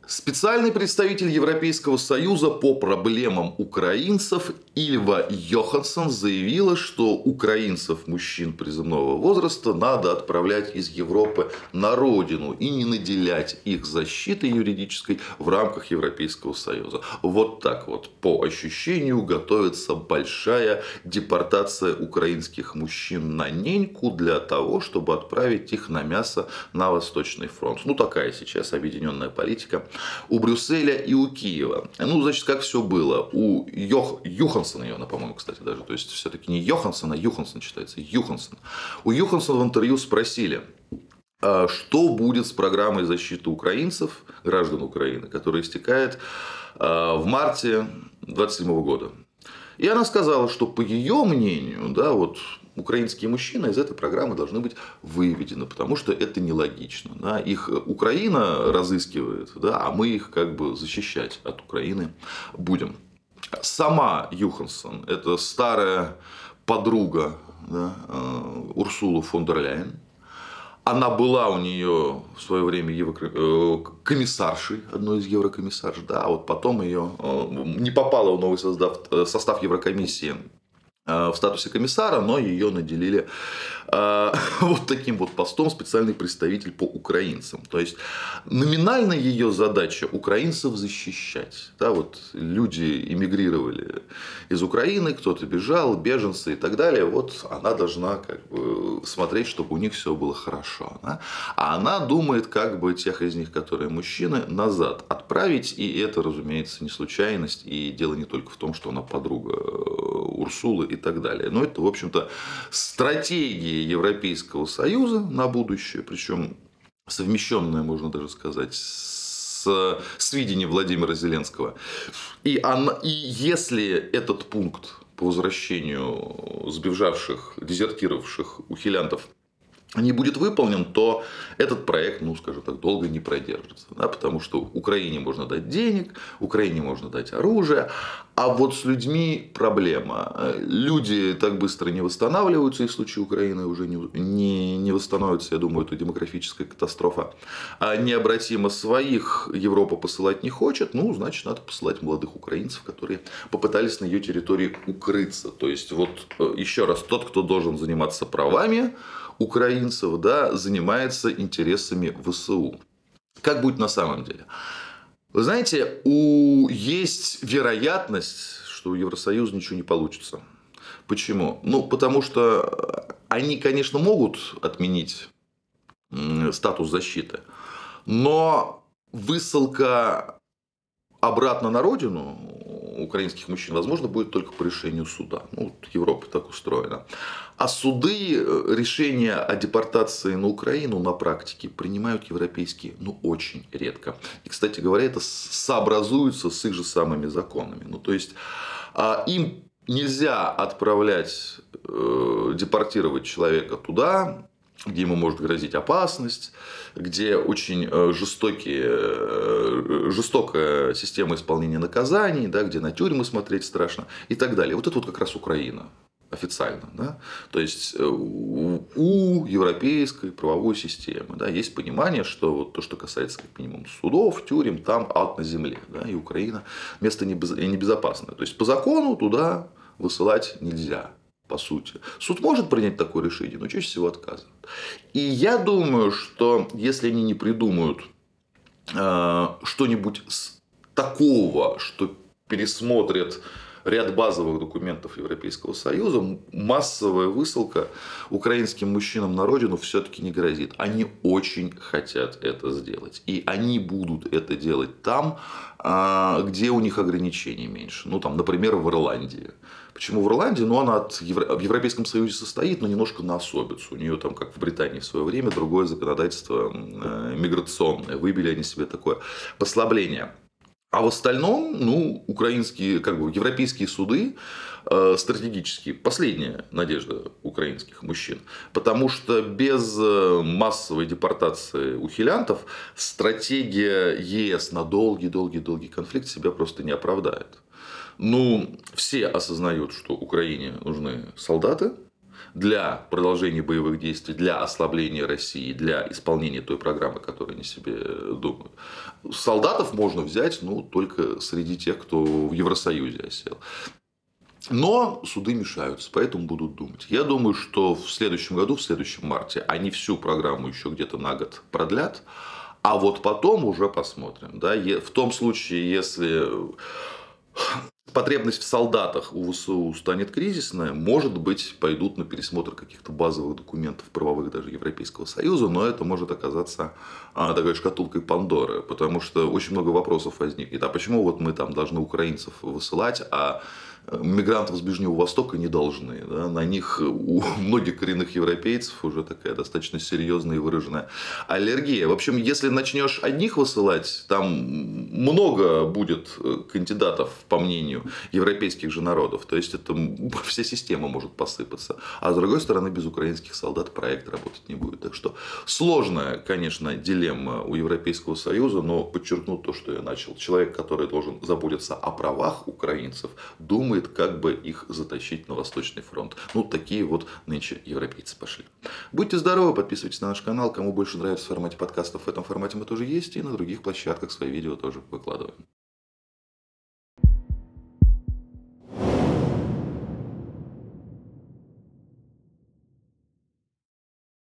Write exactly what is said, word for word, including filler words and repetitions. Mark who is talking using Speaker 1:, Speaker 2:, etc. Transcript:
Speaker 1: Специальный представитель Европейского Союза по проблемам украинцев Ильва Йоханссон заявила, что украинцев, мужчин призывного возраста, надо отправлять из Европы на родину и не наделять их защитой юридической в рамках Европейского Союза. Вот так вот, по ощущению, готовится большая депортация украинских мужчин на неньку для того, чтобы отправить их на мясо на Восточный фронт. Ну, такая сейчас объединенная политика у Брюсселя и у Киева. Ну, значит, как все было. У Йох... Юхансона, ее, по-моему, кстати, даже. То есть, все-таки не Йоханссон, а Юханссон читается. Юханссон. У Юханссона в интервью спросили, что будет с программой защиты украинцев, граждан Украины, которая истекает в марте двадцать седьмого года. И она сказала, что по ее мнению, да, вот украинские мужчины из этой программы должны быть выведены, потому что это нелогично. Да. Их Украина разыскивает, да, а мы их как бы защищать от Украины будем. Сама Юханссон – это старая подруга, да, Урсулы фон дер Ляйен. Она была у нее в свое время еврокомиссаршей, одной из еврокомиссарш, да, а вот потом ее не попала в новый состав, состав Еврокомиссии в статусе комиссара, но ее наделили э, вот таким вот постом специальный представитель по украинцам. То есть номинально ее задача украинцев защищать. Да, вот люди эмигрировали из Украины, кто-то бежал, беженцы и так далее. Вот она должна как бы смотреть, чтобы у них все было хорошо. Да? А она думает, как бы тех из них, которые мужчины, назад отправить. И это, разумеется, не случайность. И дело не только в том, что она подруга Урсулы и так далее. Но это, в общем-то, стратегия Европейского Союза на будущее, причем совмещенная, можно даже сказать, с, с видением Владимира Зеленского. И, она, и если этот пункт по возвращению сбежавших, дезертировавших ухилянтов не будет выполнен, то этот проект, ну, скажем так, долго не продержится. Да, потому что Украине можно дать денег, Украине можно дать оружие, а вот с людьми проблема. Люди так быстро не восстанавливаются, и в случае Украины уже не, не, не восстановятся. Я думаю, это демографическая катастрофа. А необратимо своих Европа посылать не хочет, ну, значит, надо посылать молодых украинцев, которые попытались на ее территории укрыться. То есть, вот еще раз, тот, кто должен заниматься правами украинцев, да, занимается интересами ВСУ. Как будет на самом деле? Вы знаете, у... есть вероятность, что у Евросоюза ничего не получится. Почему? Ну, потому что они, конечно, могут отменить статус защиты, но высылка обратно на родину украинских мужчин, возможно, будет только по решению суда. Ну, Европа так устроена. А суды решения о депортации на Украину на практике принимают европейские, ну, очень редко. И, кстати говоря, это сообразуется с их же самыми законами. Ну, то есть, им нельзя отправлять, депортировать человека туда, где ему может грозить опасность, где очень жестокие, жестокая система исполнения наказаний, да, где на тюрьмы смотреть страшно и так далее. Вот это вот как раз Украина официально. Да? То есть, у европейской правовой системы, да, есть понимание, что вот то, что касается как минимум судов, тюрем, там ад на земле. Да? И Украина место небезопасное. То есть, по закону туда высылать нельзя. По сути. Суд может принять такое решение, но чаще всего отказывает. И я думаю, что если они не придумают э, что-нибудь такого, что пересмотрят ряд базовых документов Европейского Союза, массовая высылка украинским мужчинам на родину все-таки не грозит. Они очень хотят это сделать. И они будут это делать там, где у них ограничений меньше. Ну, там, например, в Ирландии. Почему в Ирландии? Ну, она от Евро... в Европейском Союзе состоит, но немножко на особицу. У нее там, как в Британии в свое время, другое законодательство миграционное. Выбили они себе такое послабление. А в остальном, ну, украинские, как бы, европейские суды э, стратегические, последняя надежда украинских мужчин. Потому что без массовой депортации ухилянтов стратегия ЕС на долгий-долгий-долгий конфликт себя просто не оправдает. Ну, все осознают, что Украине нужны солдаты. для продолжения боевых действий, для ослабления России, для исполнения той программы, которую они себе думают. Солдатов можно взять, ну, только среди тех, кто в Евросоюзе осел. Но суды мешаются, поэтому будут думать. Я думаю, что в следующем году, в следующем марте, они всю программу еще где-то на год продлят, а вот потом уже посмотрим. Да? В том случае, если потребность в солдатах у ВСУ станет кризисная, может быть, пойдут на пересмотр каких-то базовых документов, правовых даже Европейского Союза, но это может оказаться а, такой шкатулкой Пандоры, потому что очень много вопросов возникнет. А почему вот мы там должны украинцев высылать, а мигрантов с Ближнего Востока не должны? Да? На них у многих коренных европейцев уже такая достаточно серьезная и выраженная аллергия. В общем, если начнешь одних высылать, там много будет кандидатов, по мнению европейских же народов. То есть, это вся система может посыпаться. А с другой стороны, без украинских солдат проект работать не будет. Так что сложная, конечно, дилемма у Европейского Союза, но подчеркну то, что я начал. Человек, который должен заботиться о правах украинцев, думает, как бы их затащить на Восточный фронт. Ну, такие вот нынче европейцы пошли. Будьте здоровы, подписывайтесь на наш канал. Кому больше нравится в формате подкастов, в этом формате мы тоже есть. И на других площадках свои видео тоже выкладываем.